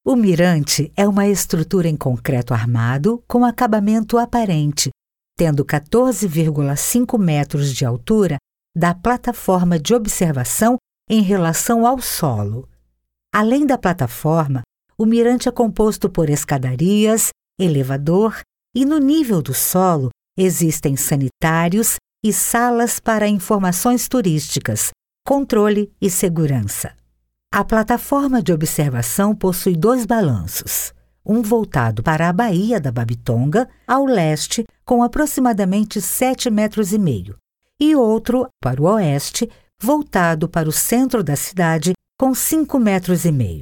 O mirante é uma estrutura em concreto armado com acabamento aparente, tendo 14,5 metros de altura da plataforma de observação em relação ao solo. Além da plataforma, o mirante é composto por escadarias, elevador e, no nível do solo, existem sanitários e salas para informações turísticas, controle e segurança. A plataforma de observação possui 2 balanços, um voltado para a Baía da Babitonga, ao leste, com aproximadamente 7,5 metros, e outro para o oeste, voltado para o centro da cidade, com 5,5 metros.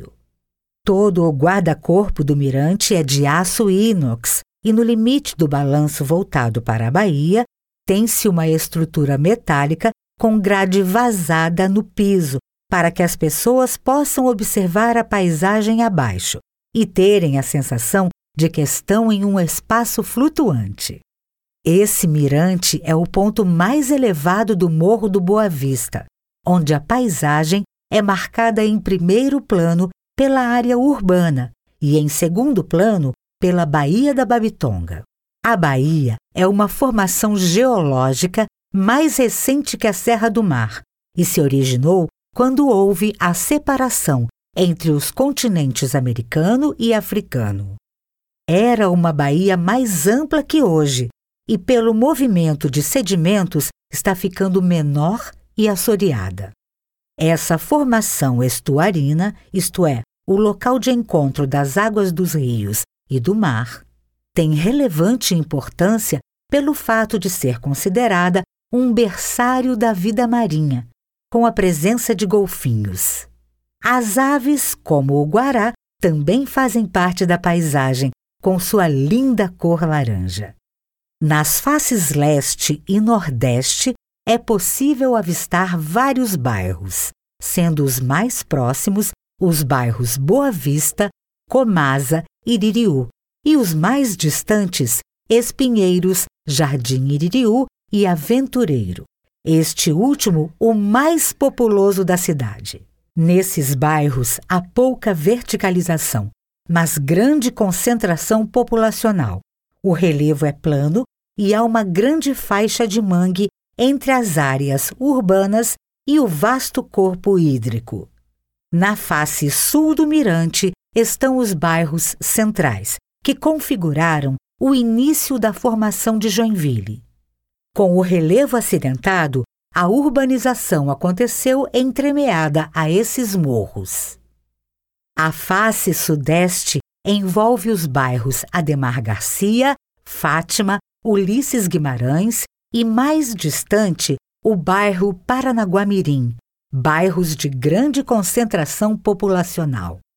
Todo o guarda-corpo do mirante é de aço inox e no limite do balanço voltado para a baía tem-se uma estrutura metálica com grade vazada no piso para que as pessoas possam observar a paisagem abaixo e terem a sensação de que estão em um espaço flutuante. Esse mirante é o ponto mais elevado do Morro do Boa Vista, onde a paisagem é marcada em primeiro plano pela área urbana e em segundo plano pela Baía da Babitonga. A baía é uma formação geológica mais recente que a Serra do Mar e se originou quando houve a separação entre os continentes americano e africano. Era uma baía mais ampla que hoje e, pelo movimento de sedimentos, está ficando menor e assoreada. Essa formação estuarina, isto é, o local de encontro das águas dos rios e do mar, tem relevante importância pelo fato de ser considerada um berçário da vida marinha, com a presença de golfinhos. As aves, como o guará, também fazem parte da paisagem, com sua linda cor laranja. Nas faces leste e nordeste, é possível avistar vários bairros, sendo os mais próximos os bairros Boa Vista, Comasa e Iririú, e os mais distantes, Espinheiros, Jardim Iririú e Aventureiro, este último o mais populoso da cidade. Nesses bairros há pouca verticalização, mas grande concentração populacional. O relevo é plano e há uma grande faixa de mangue entre as áreas urbanas e o vasto corpo hídrico. Na face sul do mirante estão os bairros centrais, que configuraram o início da formação de Joinville. Com o relevo acidentado, a urbanização aconteceu entremeada a esses morros. A face sudeste envolve os bairros Ademar Garcia, Fátima, Ulisses Guimarães e, mais distante, o bairro Paranaguamirim, bairros de grande concentração populacional.